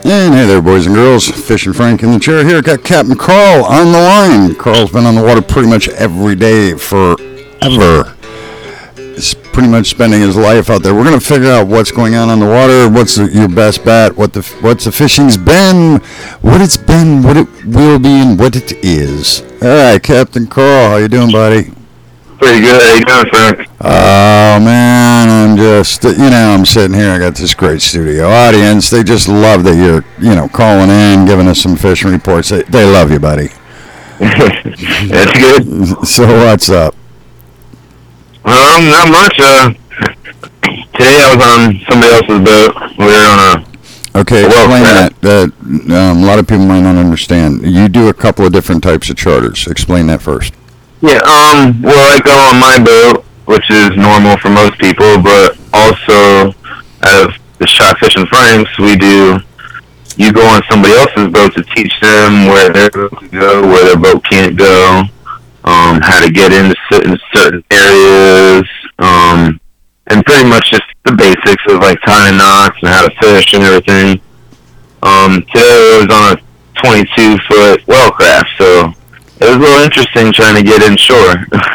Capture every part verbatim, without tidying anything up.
And hey there, boys and girls. Fishing Frank in the chair here. Got Captain Carl on the line. Carl's been on the water pretty much every day forever. He's pretty much spending his life out there. We're going to figure out what's going on on the water, what's the, your best bet, what the what's the fishing's been, what it's been, what it will be, and what it is. All right, Captain Carl, how you doing, buddy? Pretty good. How you doing, Frank? Oh, man, I'm just, you know, I'm sitting here. I got this great studio audience. They just love that you're, you know, calling in, giving us some fishing reports. They, they love you, buddy. That's good. So what's up? Um, not much. Uh, today I was on somebody else's boat. We were on a Okay, a explain that. craft. Uh, um, a lot of people might not understand. You do a couple of different types of charters. Explain that first. Yeah. Um. Well, I go on my boat, which is normal for most people, but also out of the Shot Fishing Franks, we do. You go on somebody else's boat to teach them where their boat can go, where their boat can't go. Um, how to get into certain, certain areas, um, and pretty much just the basics of like tying knots and how to fish and everything. Um, today I was on a twenty-two foot wellcraft, so it was a little interesting trying to get inshore.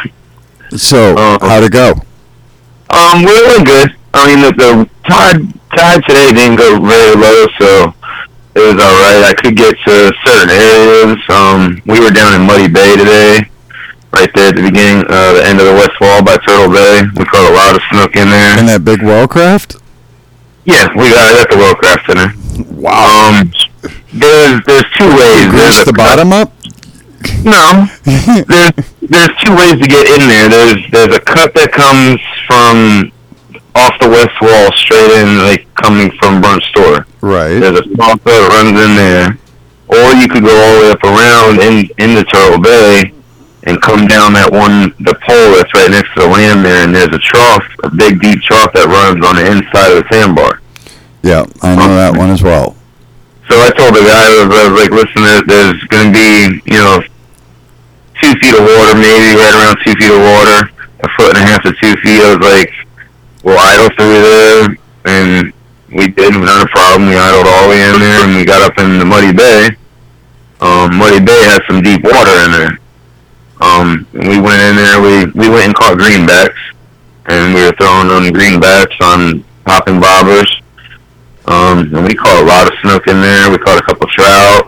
So, um, how'd it go? Um, we were good. I mean, the, the tide tide today didn't go very low, so it was all right. I could get to certain areas. Um, we were down in Muddy Bay today. Right there at the beginning, uh, the end of the west wall by Turtle Bay. We caught a lot of snook in there. In that big wellcraft? Yeah, we got it at the Wellcraft Center. Wow. Um, there's there's two ways. You There's greased the a cut- bottom up? No, there's there's two ways to get in there. There's there's a cut that comes from off the west wall straight in, like coming from Burnt Store. Right. There's a small cut that runs in there, or you could go all the way up around in in the Turtle Bay and come down that one, the pole that's right next to the land there, and there's a trough, a big deep trough that runs on the inside of the sandbar. Yeah, I know that one as well. So I told the guy, I was, I was like, listen, there, there's going to be, you know, two feet of water, maybe right around two feet of water, a foot and a half to two feet. I was like, we'll idle through there, and we did, not a problem. We idled all the way in there, and we got up in the Muddy Bay. Um, Muddy Bay has some deep water in there. Um, and we went in there, we, we went and caught greenbacks, and we were throwing on greenbacks on popping bobbers. Um, and we caught a lot of snook in there. We caught a couple trout.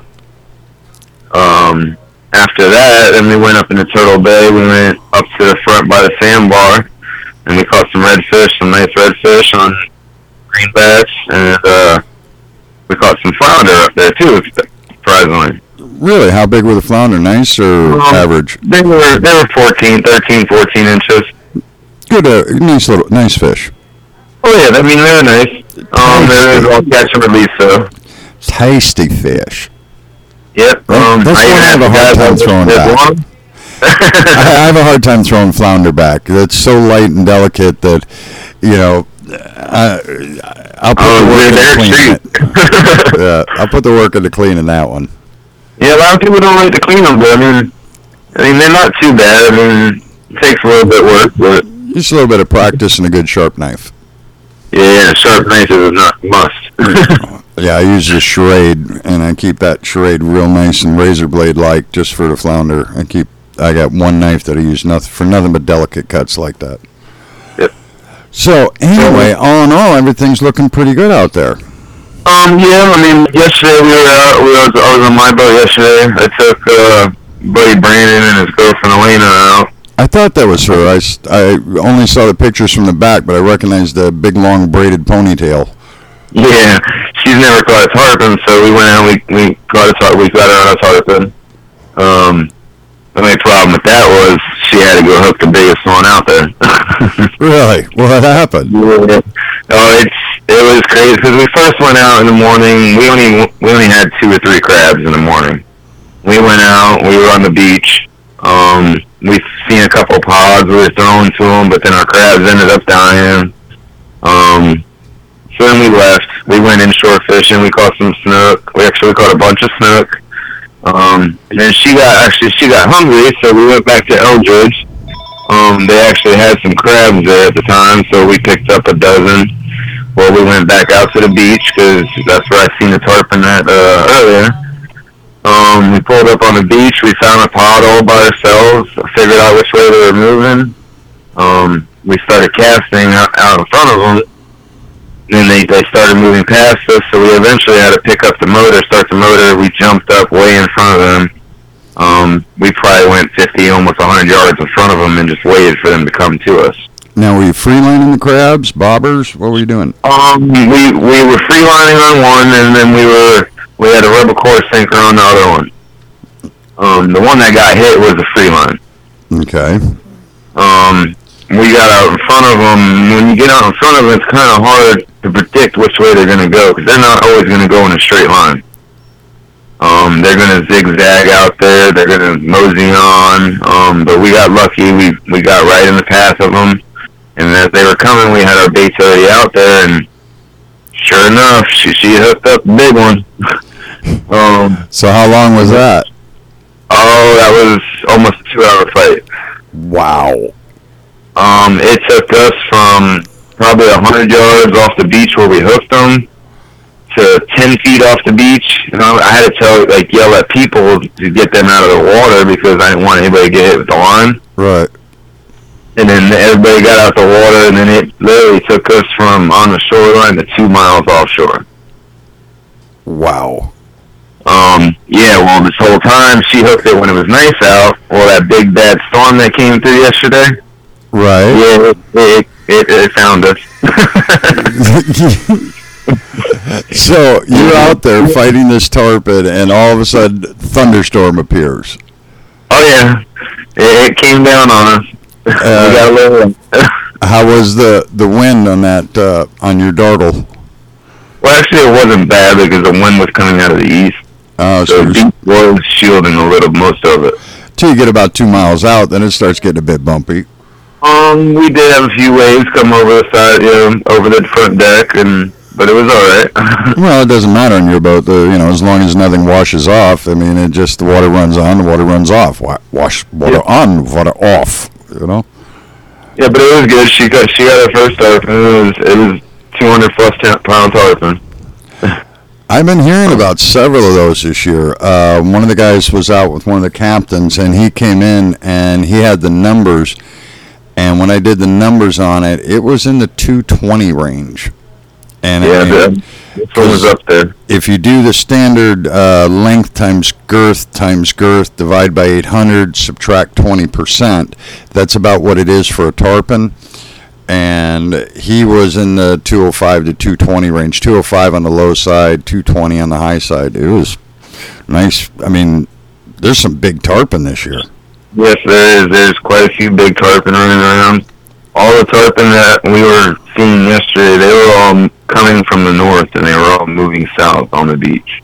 Um, after that, then we went up in the Turtle Bay. We went up to the front by the sandbar, and we caught some redfish, some nice redfish on greenbacks, and uh, we caught some flounder up there too, surprisingly. Really? How big were the flounder? Nice or Um, average? They were they were fourteen, thirteen, fourteen inches. Good, uh, nice little, nice fish. Oh yeah, I mean they're nice. Um, they're all catch and release, so. Tasty fish. Yep. Um, That's I one I have a hard time throwing back. I I have a hard time throwing flounder back. It's so light and delicate that, you know, I, I'll put Oh, the work they're into cleaning cheap. it. Yeah, I'll put the work into cleaning that one. Yeah, a lot of people don't like to clean them, but I mean, I mean they're not too bad. I mean, it takes a little bit of work, but Just a little bit of practice and a good sharp knife. yeah, sharp knife is not must. Yeah, I use the charade, and I keep that charade real nice and razor blade like just for the flounder. I keep, I got one knife that I use nothing for nothing but delicate cuts like that. Yep. So anyway, all in all, everything's looking pretty good out there. Um, yeah, I mean, yesterday we were out. We was, I was on my boat yesterday. I took uh, buddy Brandon and his girlfriend Elena out. I thought that was her. I, s- I only saw the pictures from the back, but I recognized the big, long, braided ponytail. Yeah, she's never caught a tarpon, so we went out. We we caught a tar- We got her on a tarpon. Um, the only problem with that was she had to go hook the biggest one out there. Really? What happened? Yeah. Oh, it's it was crazy because we first went out in the morning. We only we only had two or three crabs in the morning. We went out. We were on the beach. Um, we seen a couple pods. We were throwing to them, but then our crabs ended up dying. Um, so then we left. We went inshore fishing. We caught some snook. We actually caught a bunch of snook. Um, and then she got actually she got hungry, so we went back to Eldridge. Um, they actually had some crabs there at the time, so we picked up a dozen. well, we went back out to the beach because that's where I seen the tarpon at uh, earlier. Um, we pulled up on the beach. We found a pod all by ourselves. Figured out which way they were moving. Um, we started casting out, out in front of them. Then they, they started moving past us, so we eventually had to pick up the motor, start the motor. We jumped up way in front of them. Um, we probably went fifty, almost one hundred yards in front of them and just waited for them to come to us. Now, were you freelining the crabs, bobbers? What were you doing? Um, we we were freelining on one, and then we were we had a rubber core sinker on the other one. Um, the one that got hit was a freeline. Okay. Um, we got out in front of them. When you get out in front of them, it's kind of hard to predict which way they're going to go because they're not always going to go in a straight line. Um, they're going to zigzag out there. They're going to mosey on. Um, but we got lucky. We we got right in the path of them. And as they were coming, we had our baits already out there. And sure enough, she, she hooked up the big one. um, so how long was that? Oh, that was almost a two-hour fight. Wow. Um, it took us from probably one hundred yards off the beach where we hooked them to ten feet off the beach. You know, I had to tell, like, yell at people to get them out of the water because I didn't want anybody to get hit with the line. Right. And then everybody got out the water, and then it literally took us from on the shoreline to two miles offshore. Wow. Um, yeah, well, this whole time, she hooked it when it was nice out. Well, that big bad storm that came through yesterday. Right. Yeah, it, it, it, it found us. So you're out there fighting this tarpon, and all of a sudden, thunderstorm appears. Oh yeah, it, it came down on us. Uh, we got a little. How was the, the wind on that uh, on your dartle? Well, actually, it wasn't bad because the wind was coming out of the east, Uh, so so the beach was shielding a little most of it. till you get about two miles out, then it starts getting a bit bumpy. Um, we did have a few waves come over the side, you know, over the front deck, and but it was all right. Well, it doesn't matter on your boat, the, you know, as long as nothing washes off. I mean, it just the water runs on, the water runs off. Wa- Wash water Yeah. on, water off. You know. Yeah, but it was good. She got she got her first tarpon. It was it was two hundred plus pound tarpon. I've been hearing about several of those this year. Uh, one of the guys was out with one of the captains, and he came in and he had the numbers. And when I did the numbers on it, it was in the two twenty range. And Yeah, I mean, the, this one was up there. if you do the standard uh, length times girth times girth, divide by eight hundred, subtract twenty percent, that's about what it is for a tarpon. And he was in the two oh five to two twenty range, two oh five on the low side, two twenty on the high side. It was nice. I mean, there's some big tarpon this year. Yes, there is. There's quite a few big tarpon running around. All the tarpon that we were seeing yesterday, they were all coming from the north, and they were all moving south on the beach.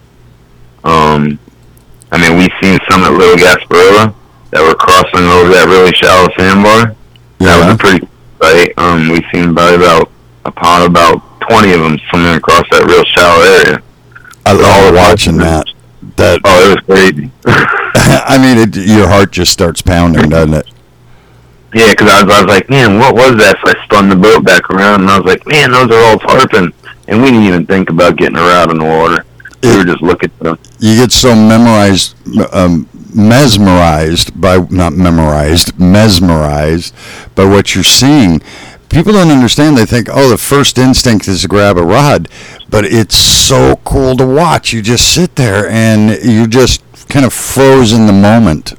Um, I mean, we've seen some at Little Gasparilla that were crossing over that really shallow sandbar. That Yeah. was a pretty fight. Um, we've seen probably about a pod, about twenty of them swimming across that real shallow area. I love watching that. That Oh, it was crazy. I mean, it, your heart just starts pounding, doesn't it? Yeah, because I was, I was like, man, what was that? So I spun the boat back around, and I was like, man, those are all tarpon. And we didn't even think about getting her out in the water. We were just looking at them. You get so memorized, um, mesmerized by, not memorized, mesmerized by what you're seeing. People don't understand. They think, oh, the first instinct is to grab a rod. But it's so cool to watch. You just sit there, and you just kind of froze in the moment.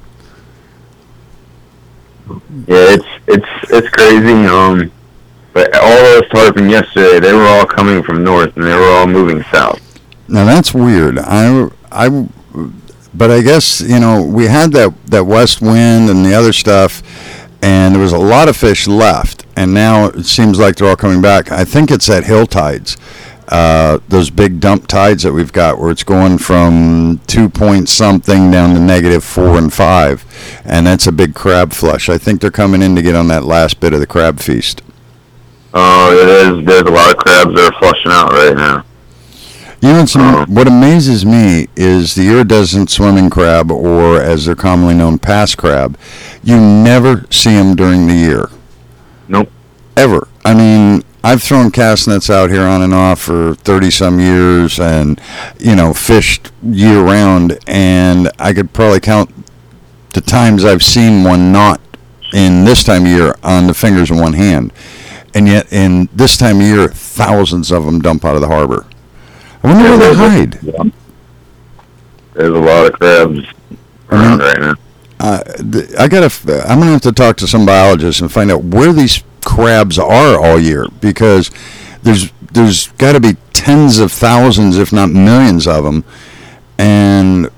Yeah, it's it's it's crazy. Um, but all those tarpon yesterday, they were all coming from north, and they were all moving south. Now that's weird. I, I, but I guess you know we had that that west wind and the other stuff, and there was a lot of fish left, and now it seems like they're all coming back. I think it's at hill tides, uh, those big dump tides that we've got, where it's going from two point something down to negative four and five, and that's a big crab flush. I think they're coming in to get on that last bit of the crab feast. Oh, it is. There's a lot of crabs that are flushing out right now. You know, some, what amazes me is the iridescent swimming crab, or as they're commonly known, pass crab. You never see them during the year. Nope. Ever. I mean, I've thrown cast nets out here on and off for thirty some years, and you know, fished year round, and I could probably count the times I've seen one not in this time of year on the fingers of one hand. And yet, in this time of year, thousands of them dump out of the harbor. I wonder where they hide. There's a lot of crabs around right now. Uh, I gotta. I'm gonna have to talk to some biologists and find out where these crabs are all year, because there's there's got to be tens of thousands, if not millions, of them, and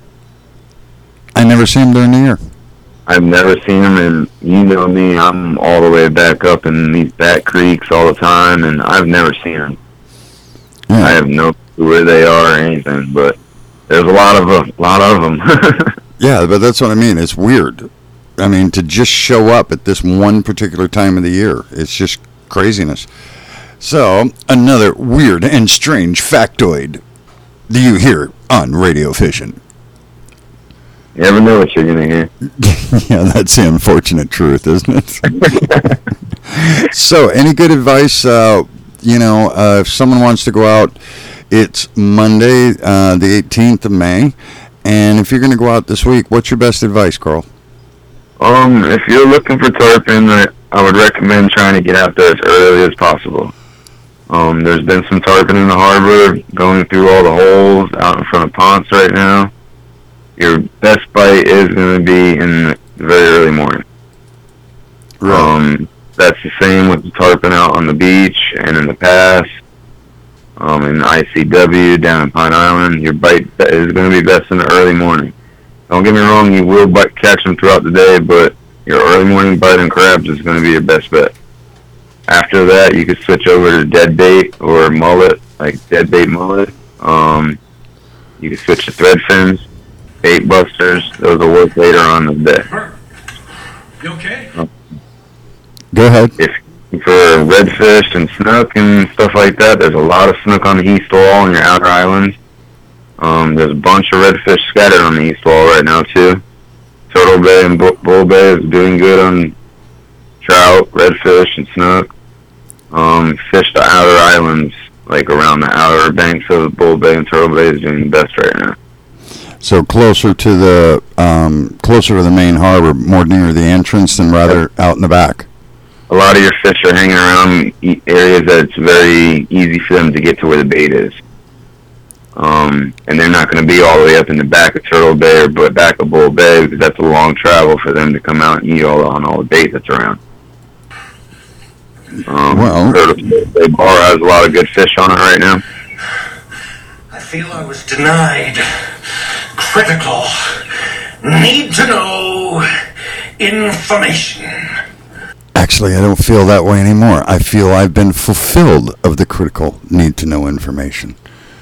I never see them during the year. I've never seen them, and you know me, I'm all the way back up in these back creeks all the time, and I've never seen them. Yeah. I have no clue where they are or anything, but there's a lot of a lot of them. Yeah, but that's what I mean. It's weird. I mean, to just show up at this one particular time of the year, it's just craziness. So, another weird and strange factoid do you hear on Radio Fishing? You never know what you're going to hear. Yeah, that's the unfortunate truth, isn't it? So, any good advice? Uh, you know, uh, if someone wants to go out, it's Monday, uh, the eighteenth of May. And if you're going to go out this week, what's your best advice, Carl? Um, if you're looking for tarpon, I, I would recommend trying to get out there as early as possible. Um, there's been some tarpon in the harbor going through all the holes out in front of ponds right now. Your best bite is going to be in the very early morning. Right. Um, that's the same with the tarpon out on the beach and in the pass. Um, in I C W down in Pine Island, your bite is going to be best in the early morning. Don't get me wrong, you will bite, catch them throughout the day, but your early morning bite on crabs is going to be your best bet. After that, you could switch over to dead bait or mullet, like dead bait mullet. Um, you can switch to thread fins, bait busters. Those will work later on in the day. You okay? Um, Go ahead. If for redfish and snook and stuff like that, there's a lot of snook on the east wall and your outer islands. Um, there's a bunch of redfish scattered on the east wall right now too. Turtle Bay and Bull Bay is doing good on trout, redfish, and snook. Um, fish the outer islands, like around the outer banks of Bull Bay and Turtle Bay, is doing the best right now. So closer to the um, closer to the main harbor, more near the entrance than rather out in the back. A lot of your fish are hanging around areas that it's very easy for them to get to where the bait is. Um, and they're not going to be all the way up in the back of Turtle Bay or back of Bull Bay, because that's a long travel for them to come out and eat all on all the bait that's around. Um, well, Turtle Bay Bar has a lot of good fish on it right now. I feel I was denied critical, need to know information. Actually, I don't feel that way anymore. I feel I've been fulfilled of the critical need to know information.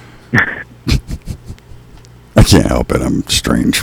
I can't help it. I'm strange.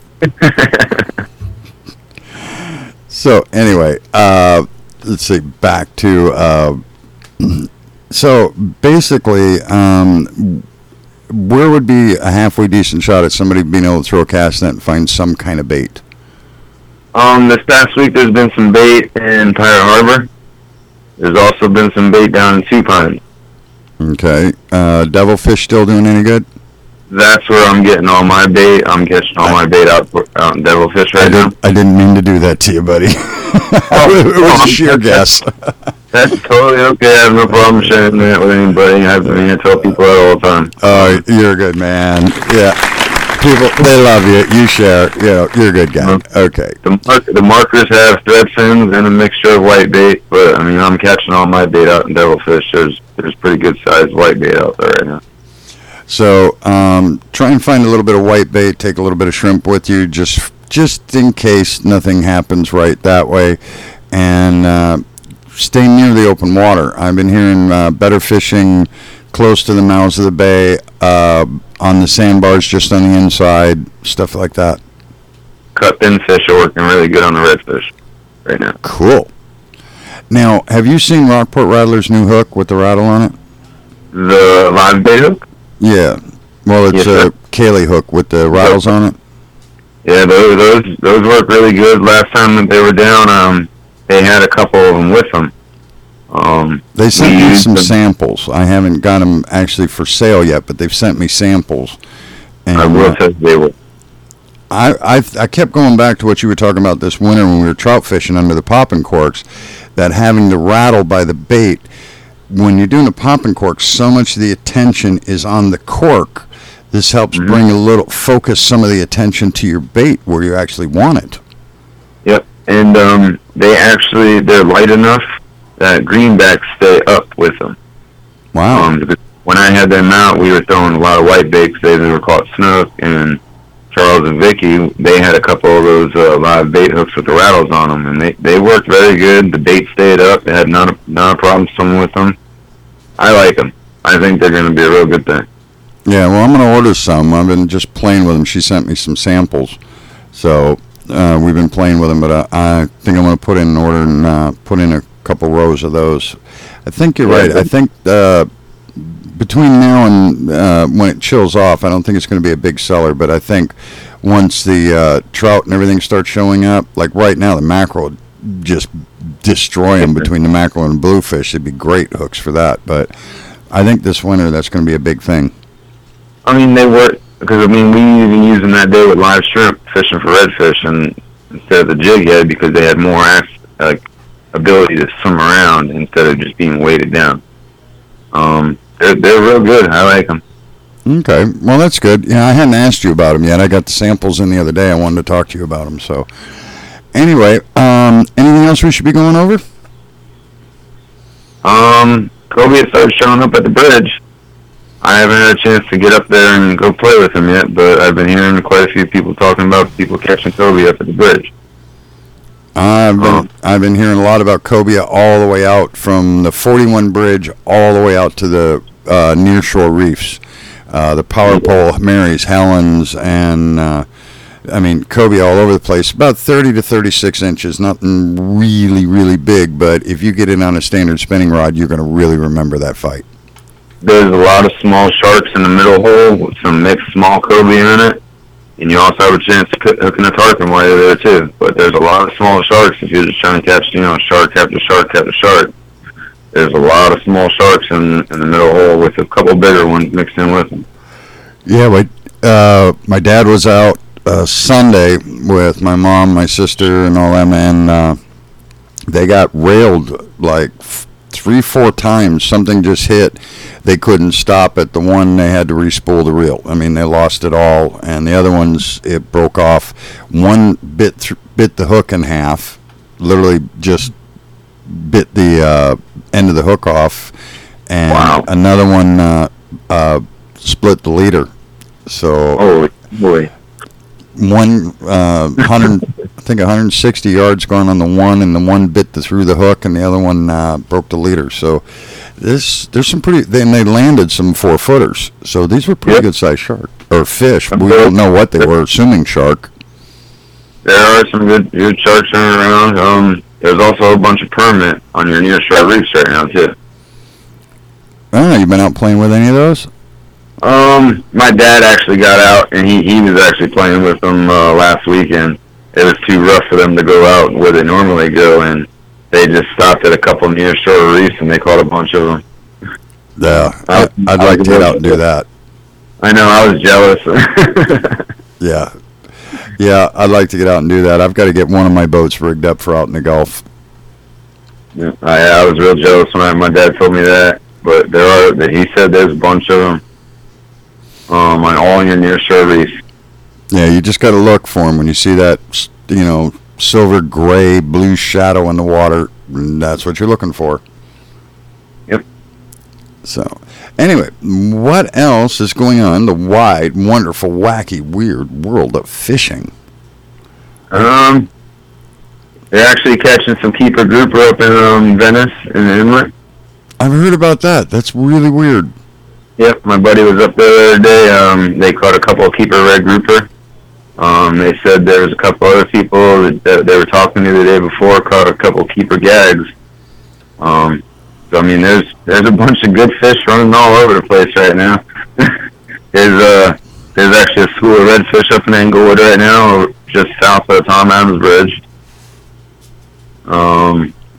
So anyway, uh, let's see. Back to uh, so basically, um, where would be a halfway decent shot at somebody being able to throw a cast net and find some kind of bait? Um, this past week there's been some bait in Pirate Harbor. There's also been some bait down in Supine. Okay. Uh, Devilfish still doing any good? That's where I'm getting all my bait. I'm catching all I, my bait out, out in Devilfish right I now. Did, I didn't mean to do that to you, buddy. Oh, it was a sheer guess. That's totally okay. I have no problem sharing that with anybody. I mean, I tell people that all the time. Oh, you're a good man. Yeah. People, they love you. You share. You know, you're a good guy. Mm-hmm. Okay. The, mark, the markers have thread fins and a mixture of white bait, but, I mean, I'm catching all my bait out in Devilfish. There's, there's pretty good sized white bait out there right now. So, um, try and find a little bit of white bait. Take a little bit of shrimp with you, just just in case nothing happens right that way. And uh, stay near the open water. I've been hearing uh, better fishing close to the mouths of the bay, uh, on the sandbars just on the inside, stuff like that. Cut fin fish are working really good on the redfish right now. Cool. Now, have you seen Rockport Rattler's new hook with the rattle on it? The live bait hook? Yeah. Well, it's yes, a Kaylee hook with the rattles on it. Yeah, those those those work really good. Last time that they were down, um, they had a couple of them with them. Um, Um, They sent we me used some them- samples. I haven't got them actually for sale yet, but they've sent me samples. And I will uh, tell you they were. I, I I kept going back to what you were talking about this winter when we were trout fishing under the popping corks, that having the rattle by the bait. When you're doing the popping cork, so much of the attention is on the cork. This helps Mhm. bring a little, focus some of the attention to your bait where you actually want it. Yep, and um, they actually they're light enough that greenbacks stay up with them. Wow. Um, because when I had them out, we were throwing a lot of white bait because they were caught snook, and Charles and Vicky, they had a couple of those uh, live bait hooks with the rattles on them, and they, they worked very good. The bait stayed up. They had not a, not a problem swimming with them. I like them. I think they're going to be a real good thing. Yeah, well, I'm going to order some. I've been just playing with them. She sent me some samples. So uh, we've been playing with them, but I, I think I'm going to put in an order and uh, put in a couple rows of those. I think you're right. I think uh, between now and uh, when it chills off, I don't think it's going to be a big seller, but I think once the uh, trout and everything starts showing up, like right now, the mackerel just destroy them between the mackerel and the bluefish. It'd be great hooks for that, but I think this winter that's going to be a big thing. I mean, they work because I mean we even used them that day with live shrimp fishing for redfish, and instead of the jig head because they had more act, like ability to swim around instead of just being weighted down. Um, they're they're real good. I like them. Okay, well that's good. Yeah, I hadn't asked you about them yet. I got the samples in the other day. I wanted to talk to you about them. So, anyway, um, anything else we should be going over? Um, Kobe had started showing up at the bridge. I haven't had a chance to get up there and go play with him yet, but I've been hearing quite a few people talking about people catching Kobe up at the bridge. I've been Oh. I've been hearing a lot about cobia all the way out from the forty-one bridge all the way out to the uh, nearshore reefs, uh, the Power Pole, Mary's, Helen's, and uh, I mean cobia all over the place. About thirty to thirty-six inches, nothing really really big, but if you get in on a standard spinning rod, you're going to really remember that fight. There's a lot of small sharks in the middle hole with some mixed small cobia in it, and you also have a chance of hook- hooking a tarpon while you're there too. But there's a lot of small sharks if you're just trying to catch, you know, shark after shark after shark. There's a lot of small sharks in, in the middle hole with a couple bigger ones mixed in with them. Yeah, wait. Uh, my dad was out uh, Sunday with my mom, my sister, and all them, and uh, they got railed like f- three, four times. Something just hit. They couldn't stop it. The one they had to respool the reel. I mean, they lost it all, and the other ones it broke off. One bit th- bit the hook in half, literally just bit the uh, end of the hook off, and Wow. another one uh, uh, split the leader. So Holy boy. one uh, hundred, I think one hundred sixty yards going on the one, and the one bit the, through the hook, and the other one uh, broke the leader. So this there's some pretty. Then they landed some four footers. So these were pretty Yep. good sized shark or fish. I'm We good. don't know what they were. Assuming shark. There are some good good sharks running around. Um, there's also a bunch of permit on your nearshore reefs right now too. Oh, you been out playing with any of those? Um, my dad actually got out, and he, he was actually playing with them uh, last weekend. It was too rough for them to go out where they normally go, and they just stopped at a couple nearshore reefs, and they caught a bunch of them. Yeah, I- I, I'd I like was to get about out and to- do that. I know, I was jealous. Yeah, yeah, I'd like to get out and do that. I've got to get one of my boats rigged up for out in the Gulf. Yeah, I, I was real jealous when I, my dad told me that, but there are. That he said there's a bunch of them um, on all your nearshore reefs. Yeah, you just got to look for them when you see that, s- you know, silver gray blue shadow in the water. That's what you're looking for. Yep. So, anyway, what else is going on in the wide, wonderful, wacky, weird world of fishing? Um, they're actually catching some keeper grouper up in um, Venice in the inlet. I've heard about that. That's really weird. Yep, my buddy was up there the other day. Um, they caught a couple of keeper red grouper. Um, they said there was a couple other people that, that they were talking to the day before caught a couple of keeper gags. Um, so I mean, there's there's a bunch of good fish running all over the place right now. there's uh there's actually a school of redfish up in Englewood right now, just south of the Tom Adams Bridge. Um,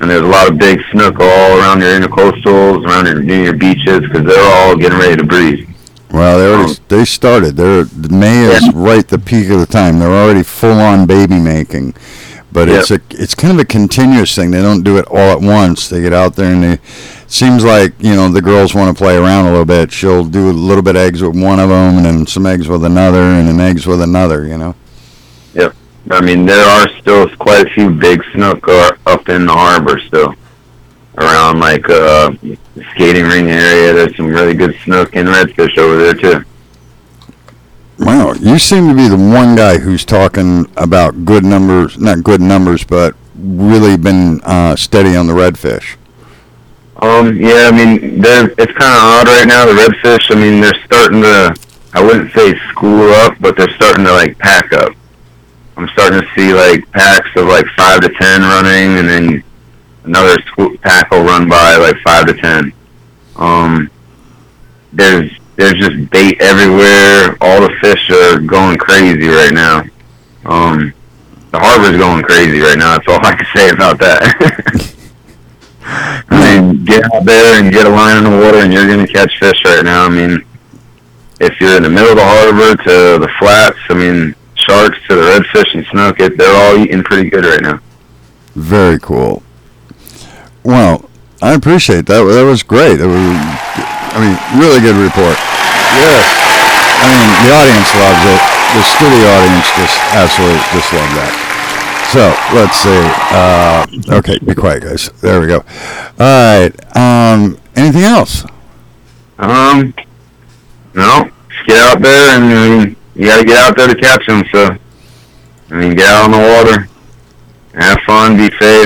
and there's a lot of big snook all around your intercoastals, around your, near your beaches, because they're all getting ready to breed. Well, they already Um, they started. They're May is Yeah. right the peak of the time. They're already full on baby making, but Yep. it's a it's kind of a continuous thing. They don't do it all at once. They get out there and they. It seems like you know the girls want to play around a little bit. She'll do a little bit of eggs with one of them, and then some eggs with another, and then eggs with another. You know. Yep. I mean, there are still quite a few big snook uh, up in the harbor still. Around, like, uh, the skating ring area, there's some really good snook and redfish over there, too. Wow, you seem to be the one guy who's talking about good numbers, not good numbers, but really been uh, steady on the redfish. Um, yeah, I mean, they're, it's kind of odd right now, the redfish. I mean, they're starting to, I wouldn't say school up, but they're starting to, like, pack up. I'm starting to see, like, packs of, like, five to ten running, and then another school pack will run by, like, five to ten. Um, there's, there's just bait everywhere. All the fish are going crazy right now. Um, the harbor's going crazy right now. That's all I can say about that. I mean, get out there and get a line in the water, and you're going to catch fish right now. I mean, if you're in the middle of the harbor to the flats, I mean, sharks to the redfish and snook, it, they're all eating pretty good right now. Very cool. Well, I appreciate that. That was great. It was, I mean, really good report. Yes. I mean, the audience loves it. The studio audience just absolutely just love that. So let's see. Uh, okay, be quiet, guys. There we go. All right. Um, anything else? Um, no, just get out there, and I mean, you got to get out there to catch them. So, I mean, get out on the water, have fun, be safe.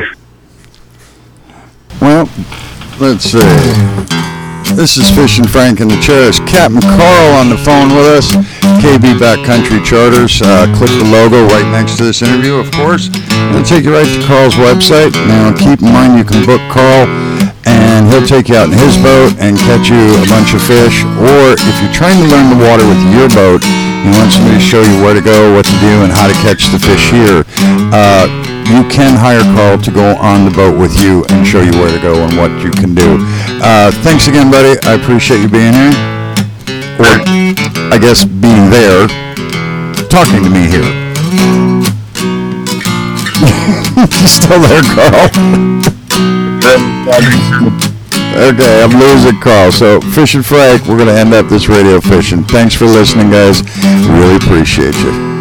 Well, let's see. This is Fishing Frank in the chair. It's Captain Carl on the phone with us. K B Backcountry Charters. Uh, click the logo right next to this interview, of course. It'll take you right to Carl's website. Now, keep in mind you can book Carl, and he'll take you out in his boat and catch you a bunch of fish. Or if you're trying to learn the water with your boat, he wants me to show you where to go, what to do, and how to catch the fish here. Uh, you can hire Carl to go on the boat with you and show you where to go and what you can do. Uh, thanks again, buddy. I appreciate you being here. Or, I guess, being there, talking to me here. You still there, Carl? Okay, I'm losing Carl. So, Fishing Frank, we're going to end up this radio fishing. Thanks for listening, guys. Really appreciate you.